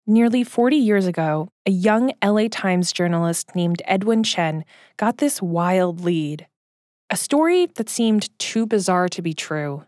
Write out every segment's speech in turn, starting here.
Nearly 40 years ago, a young LA Times journalist named Edwin Chen got this wild lead. A story that seemed too bizarre to be true.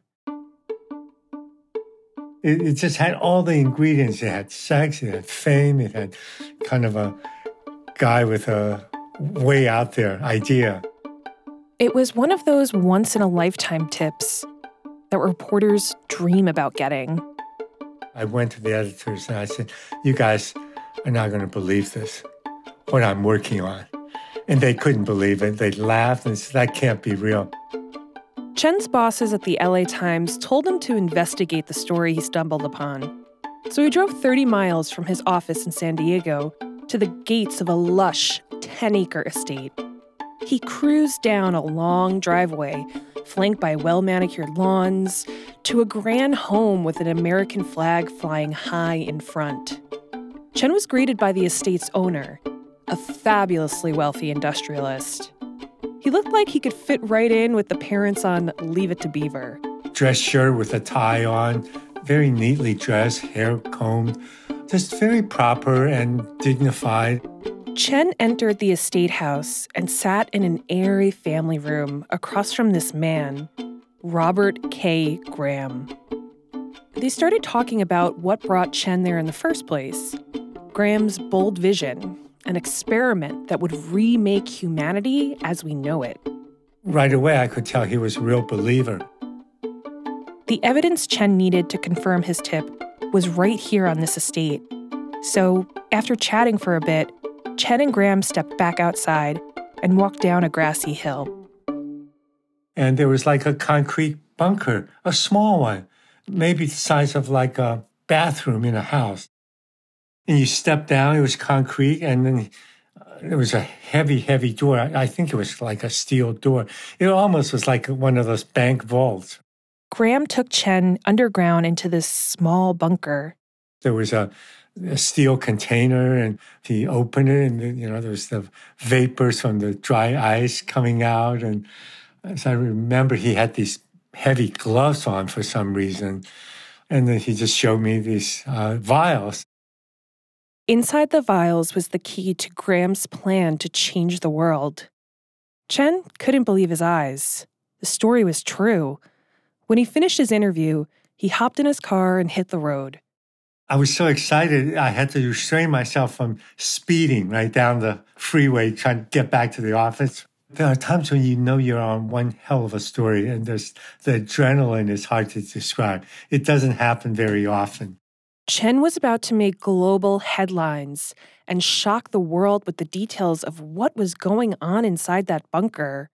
It just had all the ingredients. It had sex, it had fame, it had kind of a guy with a way out there idea. It was one of those once-in-a-lifetime tips that reporters dream about getting. I went to the editors and I said, "You guys are not going to believe this, what I'm working on." And they couldn't believe it. They laughed and said, "That can't be real." Chen's bosses at the LA Times told him to investigate the story he stumbled upon. So he drove 30 miles from his office in San Diego to the gates of a lush 10-acre estate. He cruised down a long driveway, flanked by well-manicured lawns, to a grand home with an American flag flying high in front. Chen was greeted by the estate's owner, a fabulously wealthy industrialist. He looked like he could fit right in with the parents on Leave It to Beaver. Dress shirt with a tie on, very neatly dressed, hair combed, just very proper and dignified. Chen entered the estate house and sat in an airy family room across from this man, Robert K. Graham. They started talking about what brought Chen there in the first place. Graham's bold vision, an experiment that would remake humanity as we know it. Right away, I could tell he was a real believer. The evidence Chen needed to confirm his tip was right here on this estate. So, after chatting for a bit, Chen and Graham stepped back outside and walked down a grassy hill. And there was like a concrete bunker, a small one, maybe the size of like a bathroom in a house. And you step down, it was concrete, and then there was a heavy, heavy door. I think it was like a steel door. It almost was like one of those bank vaults. Graham took Chen underground into this small bunker. There was a steel container, and he opened it, and there was the vapors from the dry ice coming out. And as I remember, he had these heavy gloves on for some reason. And then he just showed me these vials. Inside the vials was the key to Graham's plan to change the world. Chen couldn't believe his eyes. The story was true. When he finished his interview, he hopped in his car and hit the road. I was so excited, I had to restrain myself from speeding right down the freeway, trying to get back to the office. There are times when you know you're on one hell of a story, and the adrenaline is hard to describe. It doesn't happen very often. Chen was about to make global headlines and shock the world with the details of what was going on inside that bunker.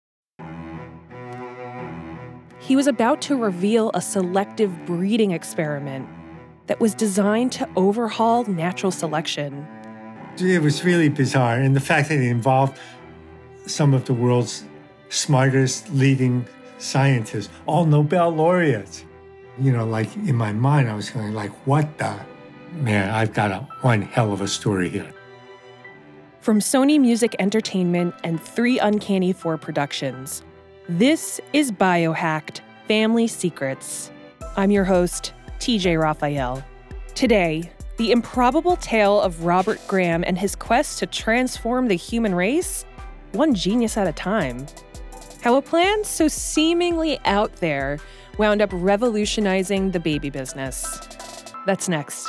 He was about to reveal a selective breeding experiment that was designed to overhaul natural selection. It was really bizarre, and the fact that it involved some of the world's smartest leading scientists, all Nobel laureates. Like in my mind, I was going like, what the? Man, I've got one hell of a story here. From Sony Music Entertainment and 3 Uncanny 4 Productions, this is Biohacked Family Secrets. I'm your host, TJ Raphael. Today, the improbable tale of Robert Graham and his quest to transform the human race, one genius at a time. How a plan so seemingly out there wound up revolutionizing the baby business. That's next.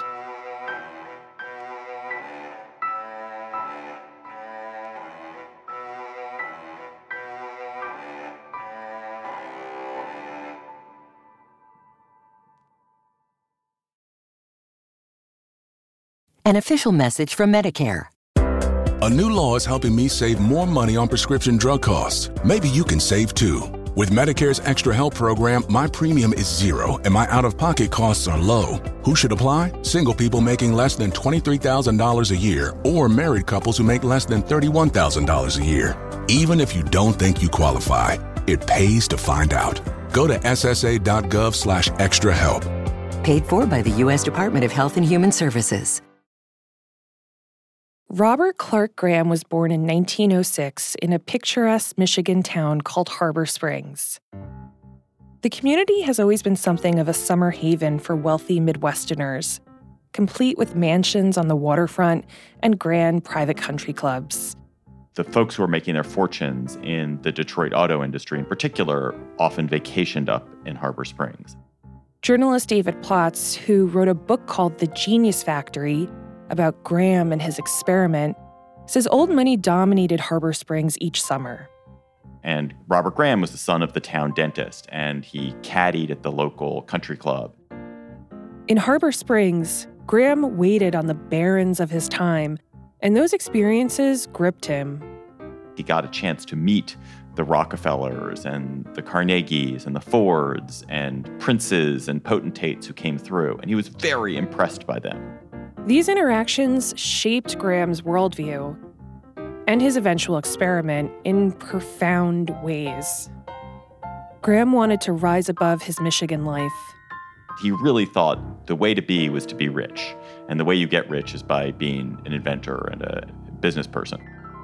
An official message from Medicare. A new law is helping me save more money on prescription drug costs. Maybe you can save too. With Medicare's Extra Help program, my premium is $0 and my out-of-pocket costs are low. Who should apply? Single people making less than $23,000 a year or married couples who make less than $31,000 a year. Even if you don't think you qualify, it pays to find out. Go to ssa.gov/extrahelp. Paid for by the U.S. Department of Health and Human Services. Robert Clark Graham was born in 1906 in a picturesque Michigan town called Harbor Springs. The community has always been something of a summer haven for wealthy Midwesterners. complete with mansions on the waterfront and grand private country clubs. The folks who were making their fortunes in the Detroit auto industry in particular often vacationed up in Harbor Springs. Journalist David Plotz, who wrote a book called The Genius Factory about Graham and his experiment, says old money dominated Harbor Springs each summer. And Robert Graham was the son of the town dentist, and he caddied at the local country club. In Harbor Springs, Graham waited on the barons of his time, and those experiences gripped him. He got a chance to meet the Rockefellers and the Carnegies and the Fords and princes and potentates who came through, and he was very impressed by them. These interactions shaped Graham's worldview and his eventual experiment in profound ways. Graham wanted to rise above his Michigan life. He really thought the way to be was to be rich, and the way you get rich is by being an inventor and a business person.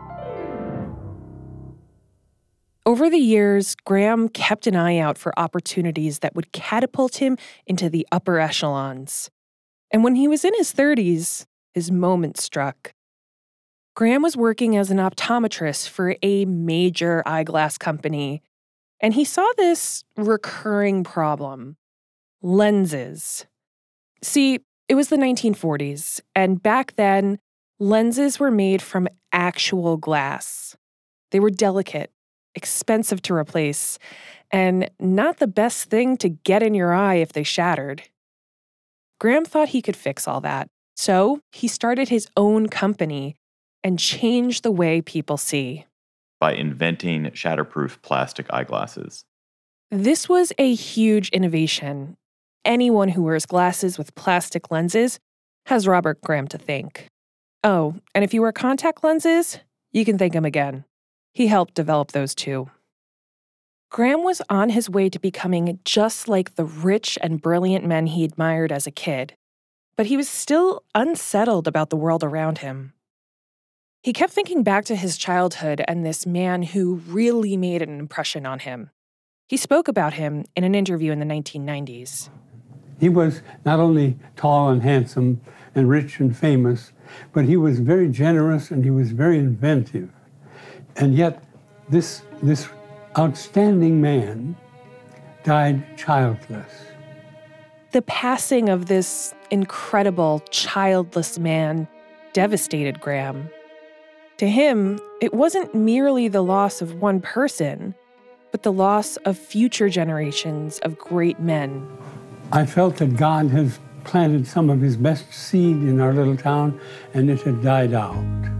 Over the years, Graham kept an eye out for opportunities that would catapult him into the upper echelons. And when he was in his 30s, his moment struck. Graham was working as an optometrist for a major eyeglass company, and he saw this recurring problem: lenses. See, it was the 1940s, and back then, lenses were made from actual glass. They were delicate, expensive to replace, and not the best thing to get in your eye if they shattered. Graham thought he could fix all that, so he started his own company and changed the way people see. By inventing shatterproof plastic eyeglasses. This was a huge innovation. Anyone who wears glasses with plastic lenses has Robert Graham to thank. Oh, and if you wear contact lenses, you can thank him again. He helped develop those too. Graham was on his way to becoming just like the rich and brilliant men he admired as a kid, but he was still unsettled about the world around him. He kept thinking back to his childhood and this man who really made an impression on him. He spoke about him in an interview in the 1990s. He was not only tall and handsome and rich and famous, but he was very generous and he was very inventive. And yet, this outstanding man died childless. The passing of this incredible, childless man devastated Graham. To him, it wasn't merely the loss of one person, but the loss of future generations of great men. I felt that God has planted some of his best seed in our little town, and it had died out.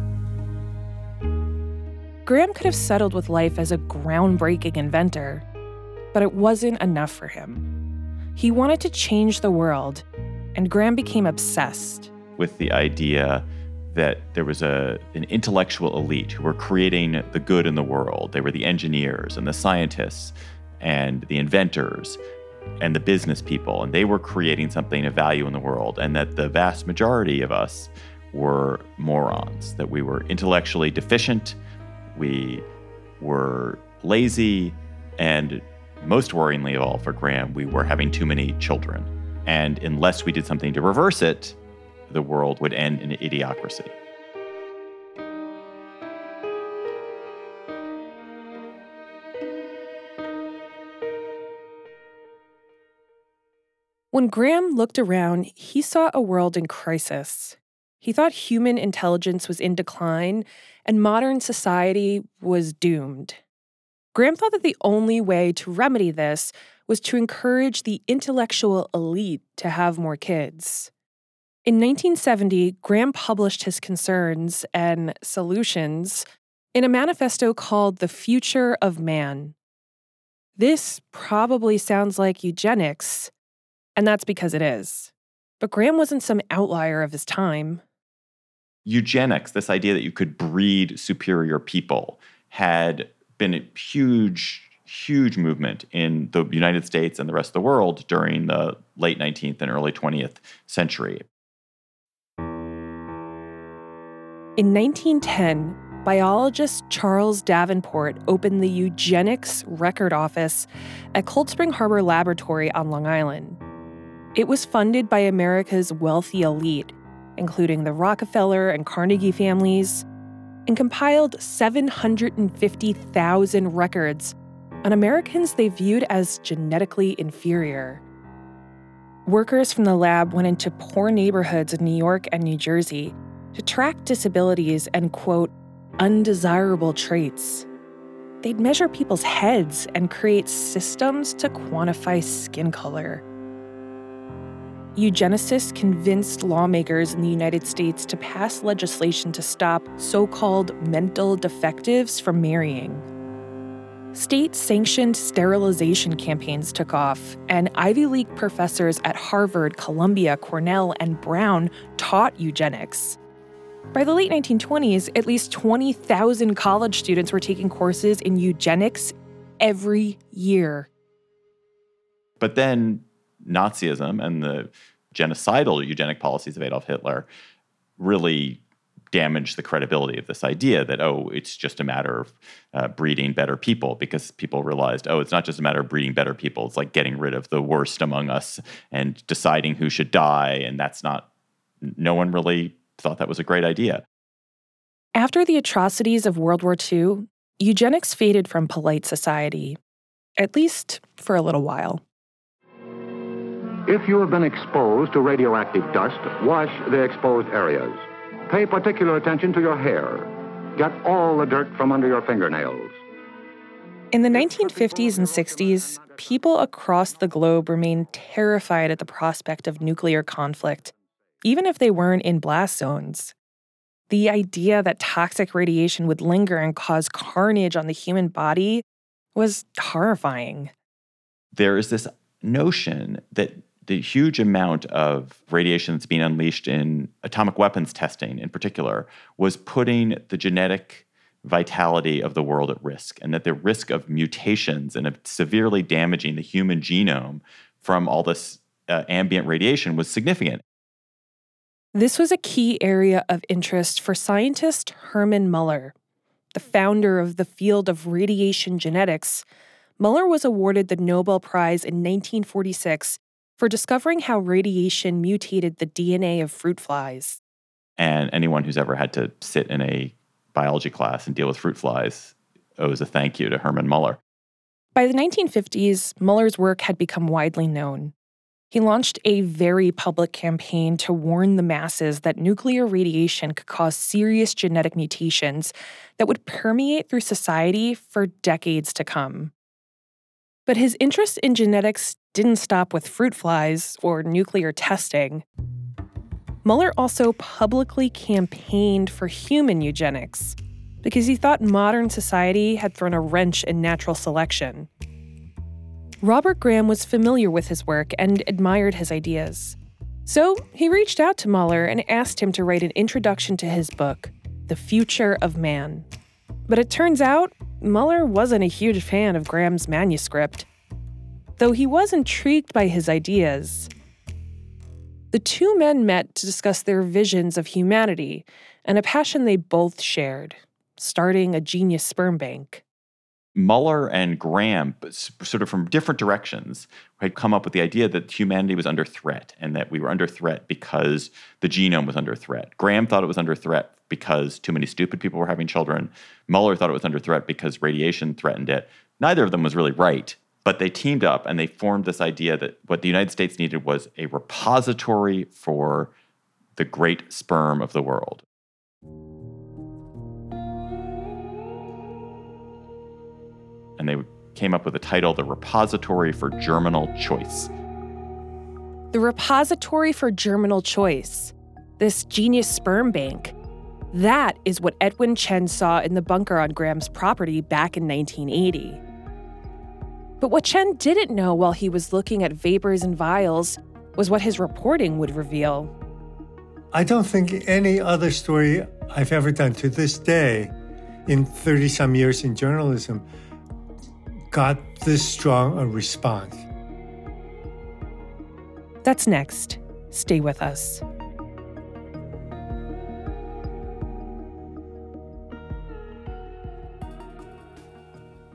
Graham could have settled with life as a groundbreaking inventor, but it wasn't enough for him. He wanted to change the world, and Graham became obsessed with the idea that there was an intellectual elite who were creating the good in the world. They were the engineers and the scientists and the inventors and the business people, and they were creating something of value in the world, and that the vast majority of us were morons, that we were intellectually deficient, we were lazy, and most worryingly of all for Graham, we were having too many children. And unless we did something to reverse it, the world would end in idiocracy. When Graham looked around, he saw a world in crisis. He thought human intelligence was in decline and modern society was doomed. Graham thought that the only way to remedy this was to encourage the intellectual elite to have more kids. In 1970, Graham published his concerns and solutions in a manifesto called The Future of Man. This probably sounds like eugenics, and that's because it is. But Graham wasn't some outlier of his time. Eugenics, this idea that you could breed superior people, had been a huge movement in the United States and the rest of the world during the late 19th and early 20th century. In 1910, biologist Charles Davenport opened the Eugenics Record Office at Cold Spring Harbor Laboratory on Long Island. It was funded by America's wealthy elite, including the Rockefeller and Carnegie families, and compiled 750,000 records on Americans they viewed as genetically inferior. Workers from the lab went into poor neighborhoods in New York and New Jersey to track disabilities and, quote, undesirable traits. They'd measure people's heads and create systems to quantify skin color. Eugenicists convinced lawmakers in the United States to pass legislation to stop so-called mental defectives from marrying. State-sanctioned sterilization campaigns took off, and Ivy League professors at Harvard, Columbia, Cornell, and Brown taught eugenics. By the late 1920s, at least 20,000 college students were taking courses in eugenics every year. But then Nazism and the genocidal eugenic policies of Adolf Hitler really damaged the credibility of this idea that, it's just a matter of breeding better people, because people realized, it's not just a matter of breeding better people. It's like getting rid of the worst among us and deciding who should die. And no one really thought that was a great idea. After the atrocities of World War II, eugenics faded from polite society, at least for a little while. If you have been exposed to radioactive dust, wash the exposed areas. Pay particular attention to your hair. Get all the dirt from under your fingernails. In the 1950s and 60s, people across the globe remained terrified at the prospect of nuclear conflict, even if they weren't in blast zones. The idea that toxic radiation would linger and cause carnage on the human body was horrifying. There is this notion that the huge amount of radiation that's being unleashed in atomic weapons testing in particular was putting the genetic vitality of the world at risk, and that the risk of mutations and of severely damaging the human genome from all this ambient radiation was significant. This was a key area of interest for scientist Hermann Muller. The founder of the field of radiation genetics, Muller was awarded the Nobel Prize in 1946 for discovering how radiation mutated the DNA of fruit flies. And anyone who's ever had to sit in a biology class and deal with fruit flies owes a thank you to Hermann Muller. By the 1950s, Muller's work had become widely known. He launched a very public campaign to warn the masses that nuclear radiation could cause serious genetic mutations that would permeate through society for decades to come. But his interest in genetics didn't stop with fruit flies or nuclear testing. Muller also publicly campaigned for human eugenics because he thought modern society had thrown a wrench in natural selection. Robert Graham was familiar with his work and admired his ideas. So he reached out to Muller and asked him to write an introduction to his book, The Future of Man. But it turns out Muller wasn't a huge fan of Graham's manuscript, though he was intrigued by his ideas. The two men met to discuss their visions of humanity and a passion they both shared, starting a genius sperm bank. Muller and Graham, sort of from different directions, had come up with the idea that humanity was under threat and that we were under threat because the genome was under threat. Graham thought it was under threat because too many stupid people were having children. Muller thought it was under threat because radiation threatened it. Neither of them was really right, but they teamed up and they formed this idea that what the United States needed was a repository for the great sperm of the world. And they came up with a title, The Repository for Germinal Choice. The Repository for Germinal Choice, this genius sperm bank, that is what Edwin Chen saw in the bunker on Graham's property back in 1980. But what Chen didn't know while he was looking at vapors and vials was what his reporting would reveal. I don't think any other story I've ever done to this day, in 30-some years in journalism, got this strong a response. That's next. Stay with us.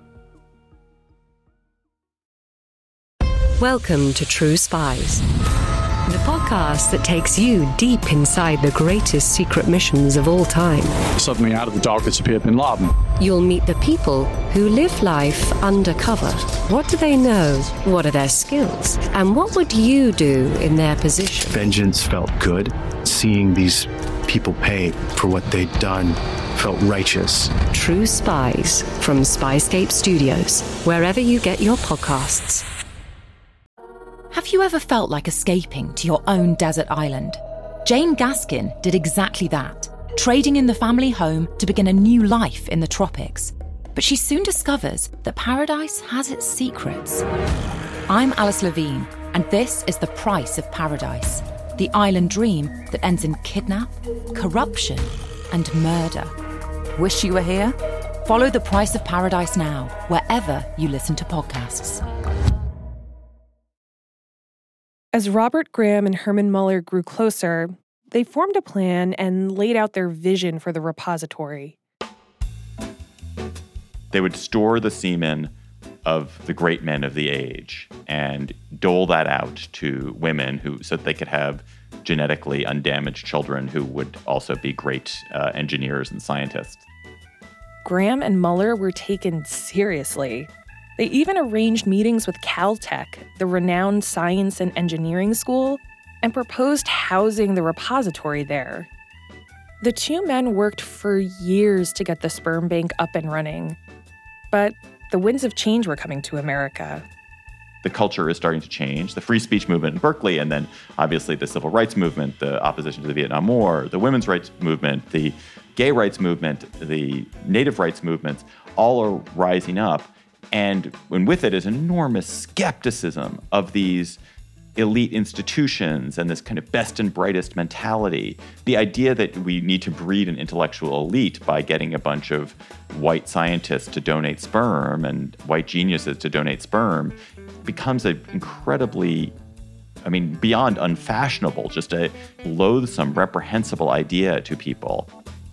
Welcome to True Spies. The podcast that takes you deep inside the greatest secret missions of all time. Suddenly, out of the darkness appeared Bin Laden. You'll meet the people who live life undercover. What do they know? What are their skills? And what would you do in their position? Vengeance felt good. Seeing these people pay for what they'd done felt righteous. True Spies from Spyscape Studios, wherever you get your podcasts. Have you ever felt like escaping to your own desert island? Jane Gaskin did exactly that, trading in the family home to begin a new life in the tropics. But she soon discovers that paradise has its secrets. I'm Alice Levine, and this is The Price of Paradise, the island dream that ends in kidnap, corruption, and murder. Wish you were here? Follow The Price of Paradise now, wherever you listen to podcasts. As Robert Graham and Herman Muller grew closer, they formed a plan and laid out their vision for the repository. They would store the semen of the great men of the age and dole that out to women so that they could have genetically undamaged children who would also be great engineers and scientists. Graham and Muller were taken seriously. They even arranged meetings with Caltech, the renowned science and engineering school, and proposed housing the repository there. The two men worked for years to get the sperm bank up and running. But the winds of change were coming to America. The culture is starting to change. The free speech movement in Berkeley, and then obviously the civil rights movement, the opposition to the Vietnam War, the women's rights movement, the gay rights movement, the native rights movements, all are rising up. And with it is enormous skepticism of these elite institutions and this kind of best and brightest mentality. The idea that we need to breed an intellectual elite by getting a bunch of white scientists to donate sperm and white geniuses to donate sperm becomes an incredibly, beyond unfashionable, just a loathsome, reprehensible idea to people.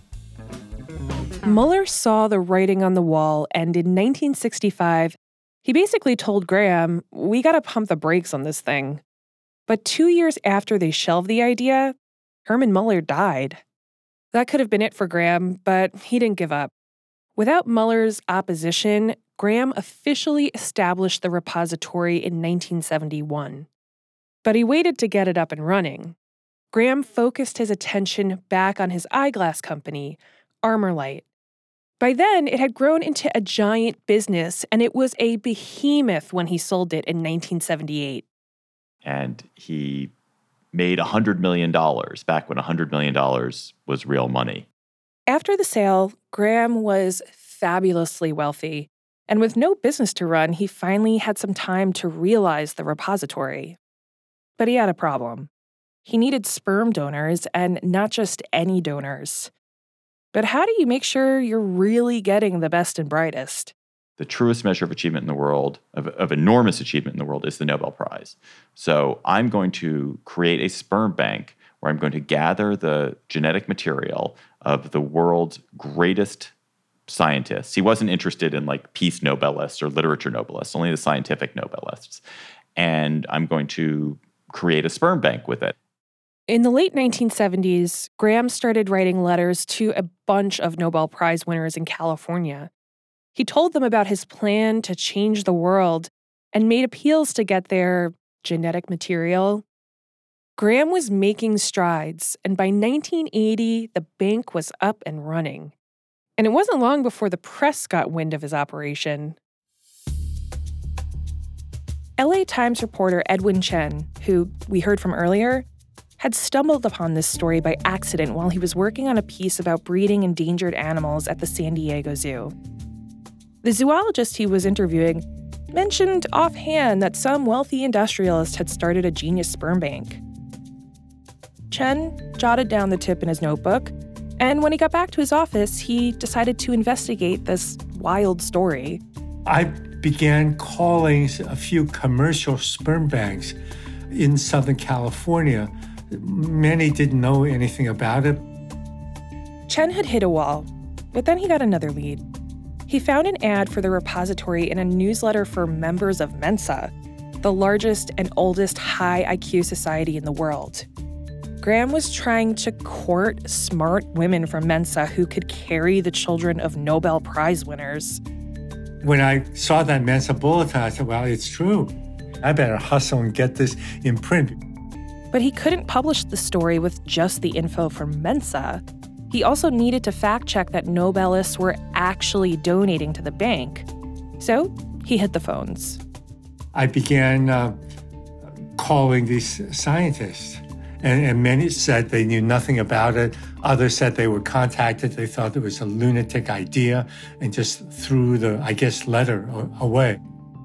Muller saw the writing on the wall, and in 1965, he basically told Graham, "We gotta pump the brakes on this thing." But 2 years after they shelved the idea, Herman Muller died. That could have been it for Graham, but he didn't give up. Without Muller's opposition, Graham officially established the repository in 1971. But he waited to get it up and running. Graham focused his attention back on his eyeglass company, Armorlight. By then, it had grown into a giant business, and it was a behemoth when he sold it in 1978. And he made $100 million back when $100 million was real money. After the sale, Graham was fabulously wealthy. And with no business to run, he finally had some time to realize the repository. But he had a problem. He needed sperm donors, and not just any donors. But how do you make sure you're really getting the best and brightest? The truest measure of achievement in the world, of enormous achievement in the world, is the Nobel Prize. So I'm going to create a sperm bank where I'm going to gather the genetic material of the world's greatest scientists. He wasn't interested in peace Nobelists or literature Nobelists, only the scientific Nobelists. And I'm going to create a sperm bank with it. In the late 1970s, Graham started writing letters to a bunch of Nobel Prize winners in California. He told them about his plan to change the world and made appeals to get their genetic material. Graham was making strides, and by 1980, the bank was up and running. And it wasn't long before the press got wind of his operation. LA Times reporter Edwin Chen, who we heard from earlier, had stumbled upon this story by accident while he was working on a piece about breeding endangered animals at the San Diego Zoo. The zoologist he was interviewing mentioned offhand that some wealthy industrialist had started a genius sperm bank. Chen jotted down the tip in his notebook, and when he got back to his office, he decided to investigate this wild story. I began calling a few commercial sperm banks in Southern California. Many didn't know anything about it. Chen had hit a wall, but then he got another lead. He found an ad for the repository in a newsletter for members of Mensa. the largest and oldest high IQ society in the world. Graham was trying to court smart women from Mensa who could carry the children of Nobel Prize winners. When I saw that Mensa bulletin, I said, well, it's true. I better hustle and get this in print. But he couldn't publish the story with just the info from Mensa. He also needed to fact-check that Nobelists were actually donating to the bank. So he hit the phones. I began calling these scientists. And many said they knew nothing about it. Others said they were contacted. They thought it was a lunatic idea and just threw the, letter away.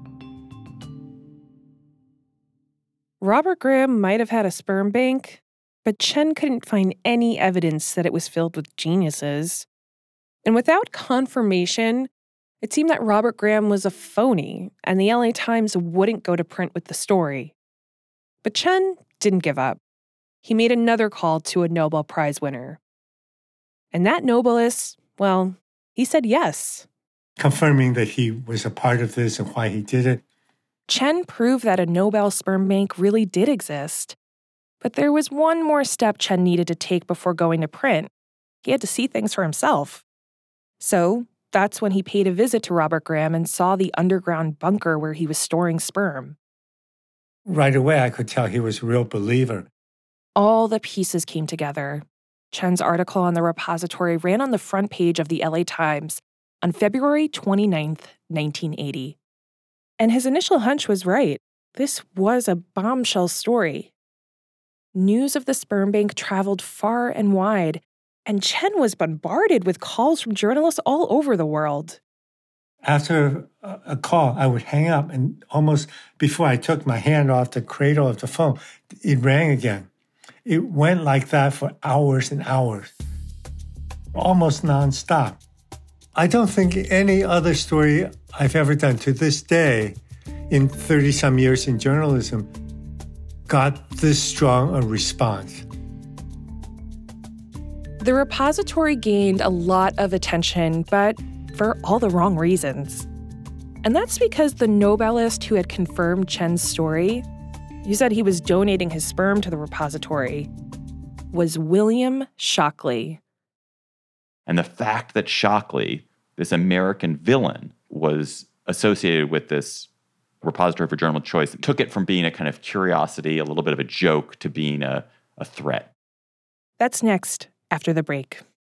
Robert Graham might have had a sperm bank, but Chen couldn't find any evidence that it was filled with geniuses. And without confirmation, it seemed that Robert Graham was a phony, and the LA Times wouldn't go to print with the story. But Chen didn't give up. He made another call to a Nobel Prize winner. And that Nobelist, well, he said yes. Confirming that he was a part of this and why he did it. Chen proved that a Nobel sperm bank really did exist. But there was one more step Chen needed to take before going to print. He had to see things for himself. So that's when he paid a visit to Robert Graham and saw the underground bunker where he was storing sperm. Right away, I could tell he was a real believer. All the pieces came together. Chen's article on the repository ran on the front page of the LA Times on February 29th, 1980. And his initial hunch was right. This was a bombshell story. News of the sperm bank traveled far and wide, and Chen was bombarded with calls from journalists all over the world. After a call, I would hang up, and almost before I took my hand off the cradle of the phone, it rang again. It went like that for hours and hours, almost nonstop. I don't think any other story I've ever done to this day, in 30-some years in journalism, got this strong a response. The repository gained a lot of attention, but for all the wrong reasons. And that's because the Nobelist who had confirmed Chen's story, who said he was donating his sperm to the repository, was William Shockley. And the fact that Shockley, this American villain, was associated with this repository for journal choice, took it from being a kind of curiosity, a little bit of a joke, to being a threat. That's next, after the break.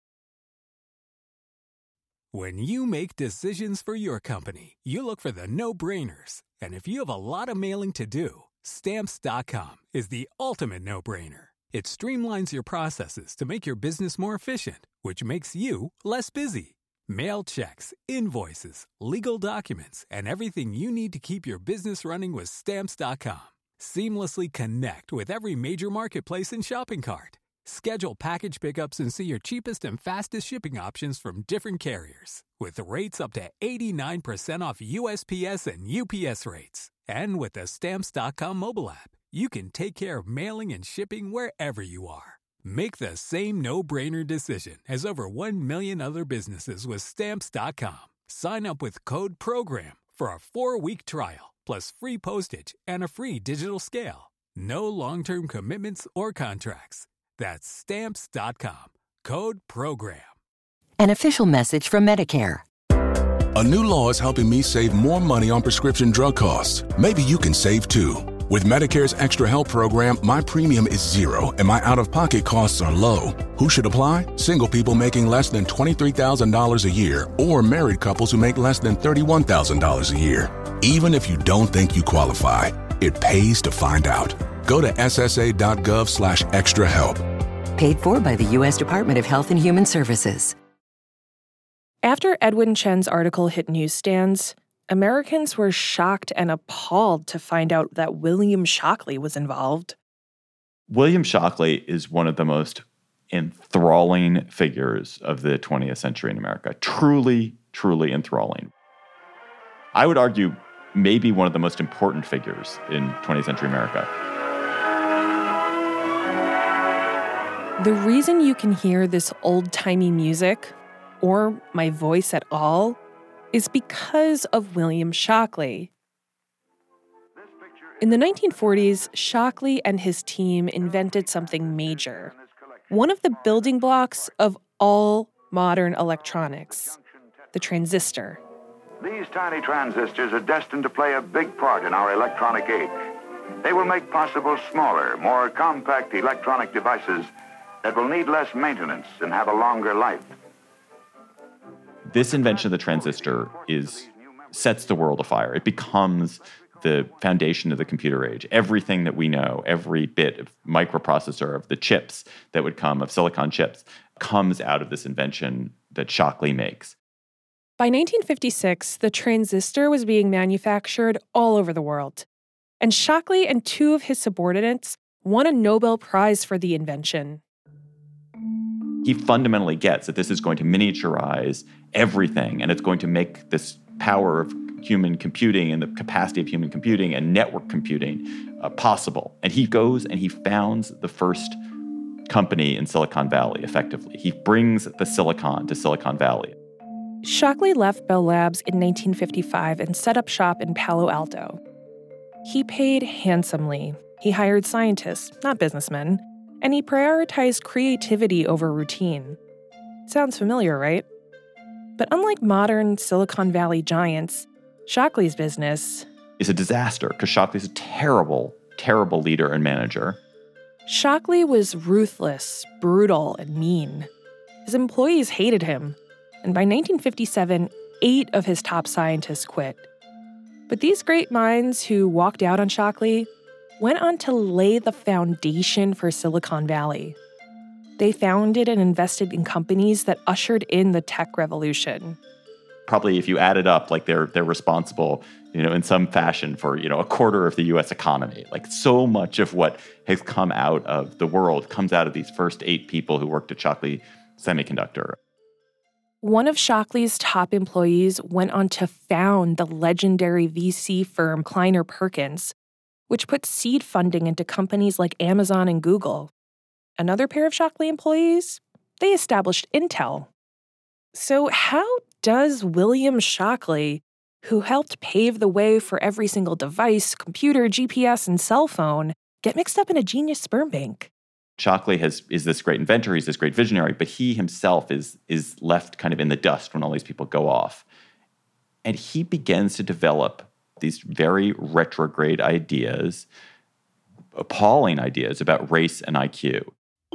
When you make decisions for your company, you look for the no-brainers. And if you have a lot of mailing to do, Stamps.com is the ultimate no-brainer. It streamlines your processes to make your business more efficient, which makes you less busy. Mail checks, invoices, legal documents, and everything you need to keep your business running with Stamps.com. Seamlessly connect with every major marketplace and shopping cart. Schedule package pickups and see your cheapest and fastest shipping options from different carriers, with rates up to 89% off USPS and UPS rates. And with the Stamps.com mobile app, you can take care of mailing and shipping wherever you are. Make the same no-brainer decision as over 1 million other businesses with Stamps.com. Sign up with code PROGRAM for a 4-week trial, plus free postage and a free digital scale. No long-term commitments or contracts. That's Stamps.com. Code PROGRAM. An official message from Medicare. A new law is helping me save more money on prescription drug costs. Maybe you can save too. With Medicare's Extra Help program, my premium is $0 and my out-of-pocket costs are low. Who should apply? Single people making less than $23,000 a year or married couples who make less than $31,000 a year. Even if you don't think you qualify, it pays to find out. Go to ssa.gov/extrahelp. Paid for by the U.S. Department of Health and Human Services. After Edwin Chen's article hit newsstands, Americans were shocked and appalled to find out that William Shockley was involved. William Shockley is one of the most enthralling figures of the 20th century in America. Truly, truly enthralling. I would argue maybe one of the most important figures in 20th century America. The reason you can hear this old-timey music, or my voice at all, is because of William Shockley. In the 1940s, Shockley and his team invented something major, one of the building blocks of all modern electronics, the transistor. These tiny transistors are destined to play a big part in our electronic age. They will make possible smaller, more compact electronic devices that will need less maintenance and have a longer life. This invention of the transistor sets the world afire. It becomes the foundation of the computer age. Everything that we know, every bit of microprocessor, of the chips that would come, of silicon chips, comes out of this invention that Shockley makes. By 1956, the transistor was being manufactured all over the world. And Shockley and two of his subordinates won a Nobel Prize for the invention. He fundamentally gets that this is going to miniaturize everything, and it's going to make this power of human computing and the capacity of human computing and network computing possible. And he goes and he founds the first company in Silicon Valley, effectively. He brings the silicon to Silicon Valley. Shockley left Bell Labs in 1955 and set up shop in Palo Alto. He paid handsomely. He hired scientists, not businessmen, and he prioritized creativity over routine. Sounds familiar, right? But unlike modern Silicon Valley giants, Shockley's business is a disaster because Shockley's a terrible, terrible leader and manager. Shockley was ruthless, brutal, and mean. His employees hated him, and by 1957, 8 of his top scientists quit. But these great minds who walked out on Shockley went on to lay the foundation for Silicon Valley. They founded and invested in companies that ushered in the tech revolution. Probably if you add it up, like they're responsible, in some fashion for, a quarter of the U.S. economy. Like so much of what has come out of the world comes out of these first 8 people who worked at Shockley Semiconductor. One of Shockley's top employees went on to found the legendary VC firm Kleiner Perkins, which put seed funding into companies like Amazon and Google. Another pair of Shockley employees, they established Intel. So how does William Shockley, who helped pave the way for every single device, computer, GPS, and cell phone, get mixed up in a genius sperm bank? Shockley is this great inventor, he's this great visionary, but he himself is left kind of in the dust when all these people go off. And he begins to develop these very retrograde ideas, appalling ideas about race and IQ.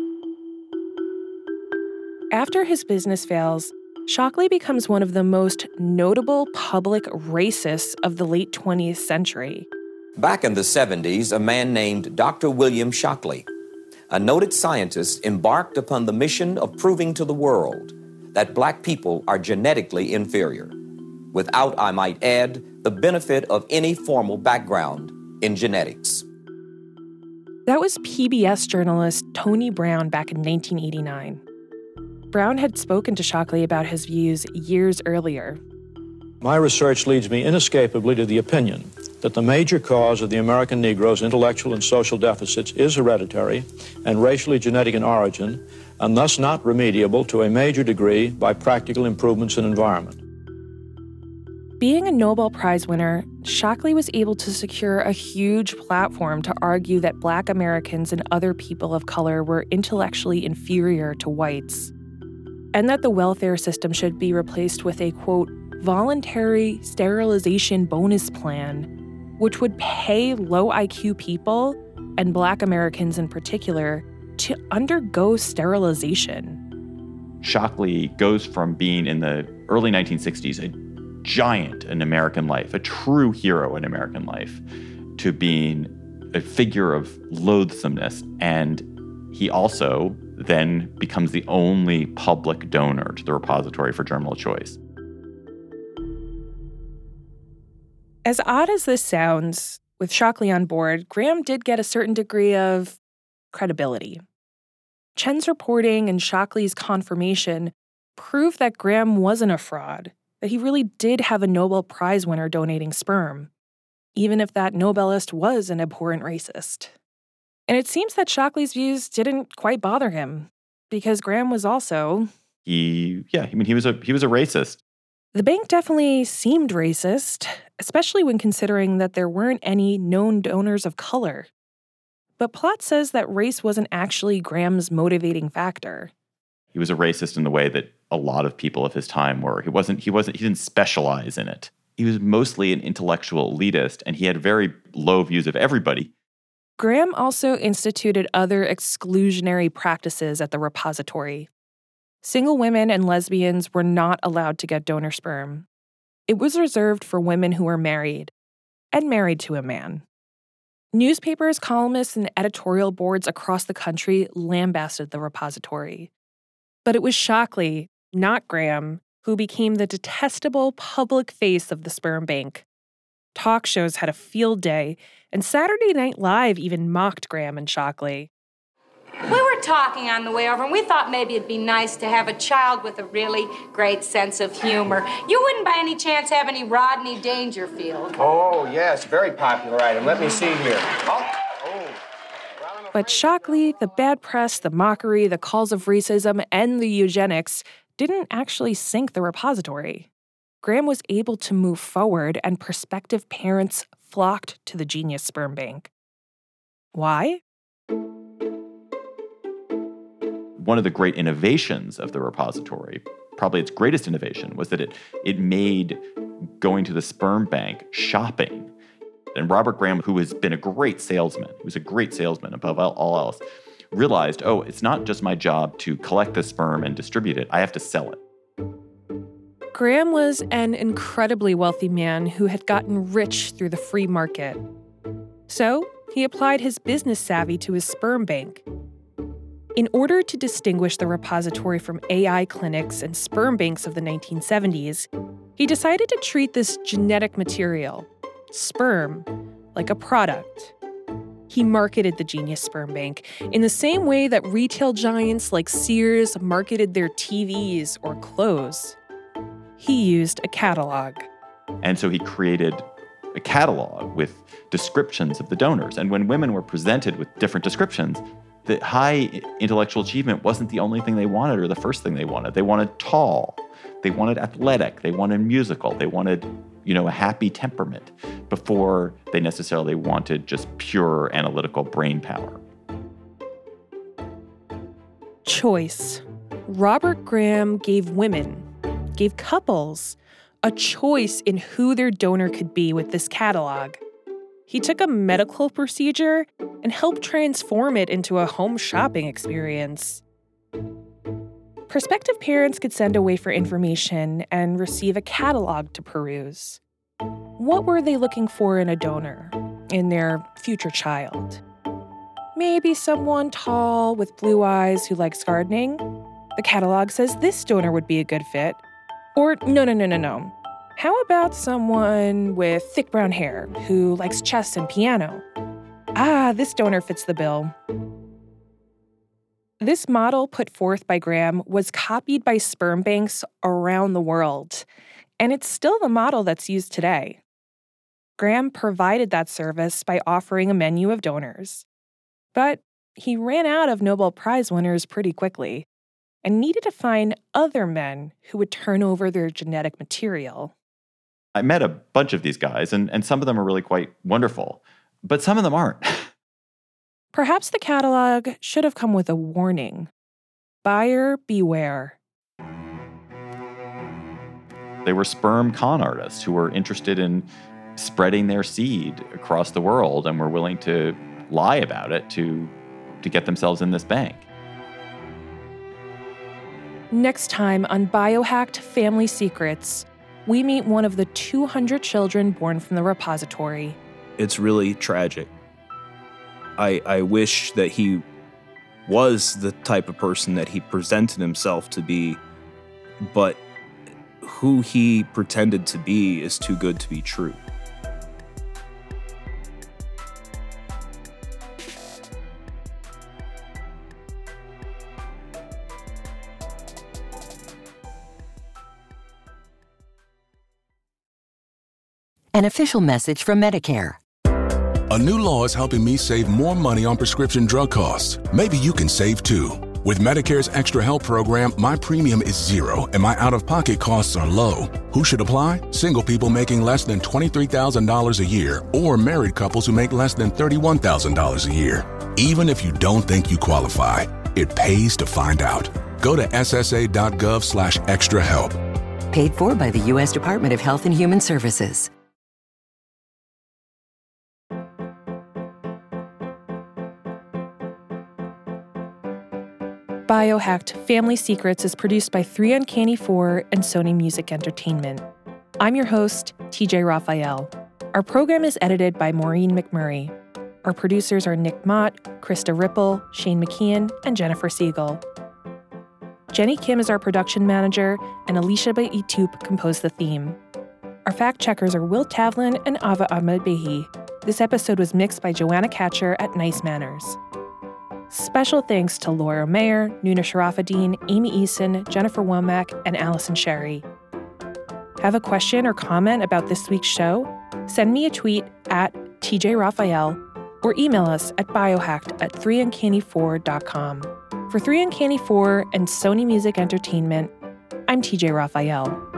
After his business fails, Shockley becomes one of the most notable public racists of the late 20th century. Back in the 70s, a man named Dr. William Shockley, a noted scientist, embarked upon the mission of proving to the world that black people are genetically inferior, without, I might add, the benefit of any formal background in genetics. That was PBS journalist Tony Brown back in 1989. Brown had spoken to Shockley about his views years earlier. My research leads me inescapably to the opinion that the major cause of the American Negro's intellectual and social deficits is hereditary and racially genetic in origin, and thus not remediable to a major degree by practical improvements in environment. Being a Nobel Prize winner, Shockley was able to secure a huge platform to argue that Black Americans and other people of color were intellectually inferior to whites, and that the welfare system should be replaced with a, quote, voluntary sterilization bonus plan, which would pay low IQ people, and Black Americans in particular, to undergo sterilization. Shockley goes from being in the early 1960s a giant in American life, a true hero in American life, to being a figure of loathsomeness. And he also then becomes the only public donor to the repository for germinal choice. As odd as this sounds, with Shockley on board, Graham did get a certain degree of credibility. Chen's reporting and Shockley's confirmation proved that Graham wasn't a fraud, that he really did have a Nobel Prize winner donating sperm, even if that Nobelist was an abhorrent racist. And it seems that Shockley's views didn't quite bother him, because Graham was also... He was a racist. The bank definitely seemed racist, especially when considering that there weren't any known donors of color. But Plott says that race wasn't actually Graham's motivating factor. He was a racist in the way that a lot of people of his time were. He didn't specialize in it. He was mostly an intellectual elitist, and he had very low views of everybody. Graham also instituted other exclusionary practices at the repository. Single women and lesbians were not allowed to get donor sperm. It was reserved for women who were married, and married to a man. Newspapers, columnists, and editorial boards across the country lambasted the repository. But it was Shockley, not Graham, who became the detestable public face of the sperm bank. Talk shows had a field day, and Saturday Night Live even mocked Graham and Shockley. We were talking on the way over, and we thought maybe it'd be nice to have a child with a really great sense of humor. You wouldn't by any chance have any Rodney Dangerfield? Oh, yes, very popular item. Let me see here. But Shockley, the bad press, the mockery, the calls of racism, and the eugenics didn't actually sink the repository. Graham was able to move forward, and prospective parents flocked to the Genius Sperm Bank. Why? One of the great innovations of the repository, probably its greatest innovation, was that it made going to the sperm bank shopping. And Robert Graham, who has been a great salesman, who's a great salesman above all else, realized, it's not just my job to collect the sperm and distribute it, I have to sell it. Graham was an incredibly wealthy man who had gotten rich through the free market. So he applied his business savvy to his sperm bank. In order to distinguish the repository from AI clinics and sperm banks of the 1970s, he decided to treat this genetic material, sperm, like a product. He marketed the Genius Sperm Bank in the same way that retail giants like Sears marketed their TVs or clothes. He used a catalog. And so he created a catalog with descriptions of the donors. And when women were presented with different descriptions, the high intellectual achievement wasn't the only thing they wanted or the first thing they wanted. They wanted tall. They wanted athletic. They wanted musical. They wanted, a happy temperament before they necessarily wanted just pure analytical brain power. Choice. Robert Graham gave couples, a choice in who their donor could be with this catalog. He took a medical procedure and helped transform it into a home shopping experience. Prospective parents could send away for information and receive a catalog to peruse. What were they looking for in a donor, in their future child? Maybe someone tall with blue eyes who likes gardening? The catalog says this donor would be a good fit. Or no. How about someone with thick brown hair who likes chess and piano? This donor fits the bill. This model put forth by Graham was copied by sperm banks around the world, and it's still the model that's used today. Graham provided that service by offering a menu of donors. But he ran out of Nobel Prize winners pretty quickly and needed to find other men who would turn over their genetic material. I met a bunch of these guys, and some of them are really quite wonderful, but some of them aren't. Perhaps the catalog should have come with a warning. Buyer beware. They were sperm con artists who were interested in spreading their seed across the world and were willing to lie about it to get themselves in this bank. Next time on Biohacked Family Secrets, we meet one of the 200 children born from the repository. It's really tragic. I wish that he was the type of person that he presented himself to be, but who he pretended to be is too good to be true. An official message from Medicare. A new law is helping me save more money on prescription drug costs. Maybe you can save too. With Medicare's Extra Help program, my premium is $0 and my out-of-pocket costs are low. Who should apply? Single people making less than $23,000 a year or married couples who make less than $31,000 a year. Even if you don't think you qualify, it pays to find out. Go to ssa.gov/extrahelp. Paid for by the U.S. Department of Health and Human Services. Biohacked Family Secrets is produced by 3 Uncanny 4 and Sony Music Entertainment. I'm your host, TJ Raphael. Our program is edited by Maureen McMurray. Our producers are Nick Mott, Krista Ripple, Shane McKeon, and Jennifer Siegel. Jenny Kim is our production manager, and Alicia Baitup composed the theme. Our fact-checkers are Will Tavlin and Ava Ahmed-Behi. This episode was mixed by Joanna Catcher at Nice Manners. Special thanks to Laura Mayer, Nuna Sharafuddin, Amy Eason, Jennifer Womack, and Allison Sherry. Have a question or comment about this week's show? Send me a tweet at TJRaphael or email us at biohacked@3uncanny4.com. For 3 Uncanny 4 and Sony Music Entertainment, I'm TJ Raphael.